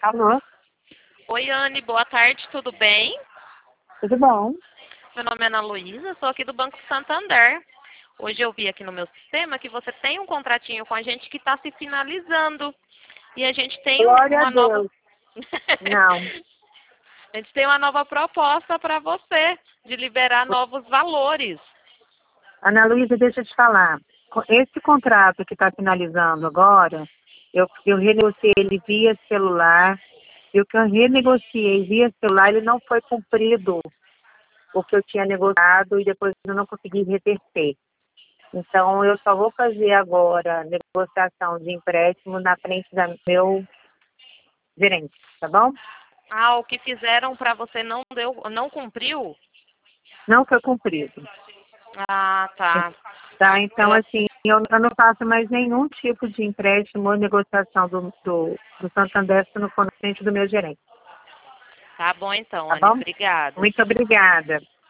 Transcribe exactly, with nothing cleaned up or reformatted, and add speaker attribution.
Speaker 1: Alô?
Speaker 2: Oi, Anne, boa tarde, tudo bem?
Speaker 1: Tudo bom?
Speaker 2: Meu nome é Ana Luísa, sou aqui do Banco Santander. Hoje eu vi aqui no meu sistema que você tem um contratinho com a gente que está se finalizando. E a gente tem um-
Speaker 1: Glória a
Speaker 2: uma nova.
Speaker 1: Deus. Não.
Speaker 2: A gente tem uma nova proposta para você de liberar novos valores.
Speaker 1: Ana Luísa, deixa eu te falar. Co- Esse contrato que está finalizando agora, eu, eu renegociei ele via celular, e o que eu renegociei via celular, ele não foi cumprido o que eu tinha negociado e depois eu não consegui reverter. Então, eu só vou fazer agora negociação de empréstimo na frente do meu gerente, tá bom?
Speaker 2: Ah, o que fizeram para você não deu, não cumpriu?
Speaker 1: Não foi cumprido.
Speaker 2: Ah, tá.
Speaker 1: Tá? Então,
Speaker 2: Eu,
Speaker 1: assim, eu, eu não faço mais nenhum tipo de empréstimo ou negociação do, do, do Santander se não for na frente do meu gerente.
Speaker 2: tá bom então,
Speaker 1: Tá
Speaker 2: Anne,
Speaker 1: bom?
Speaker 2: obrigada.
Speaker 1: Muito obrigada.